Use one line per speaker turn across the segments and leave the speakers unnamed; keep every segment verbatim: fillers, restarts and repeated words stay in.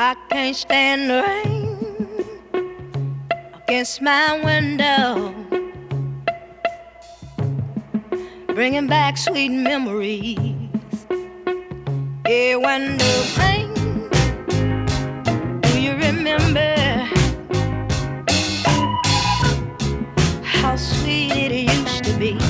I can't stand the rain against my window, bringing back sweet memories. Yeah, when the rain, do you remember how sweet it used to be?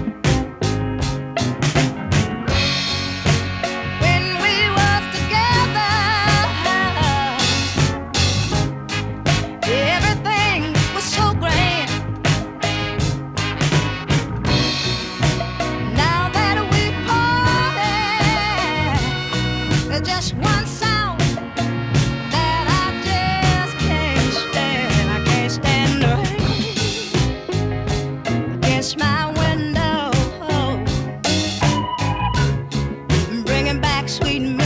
Just one sound that I just can't stand. I can't stand the rain against my window, bringing back sweet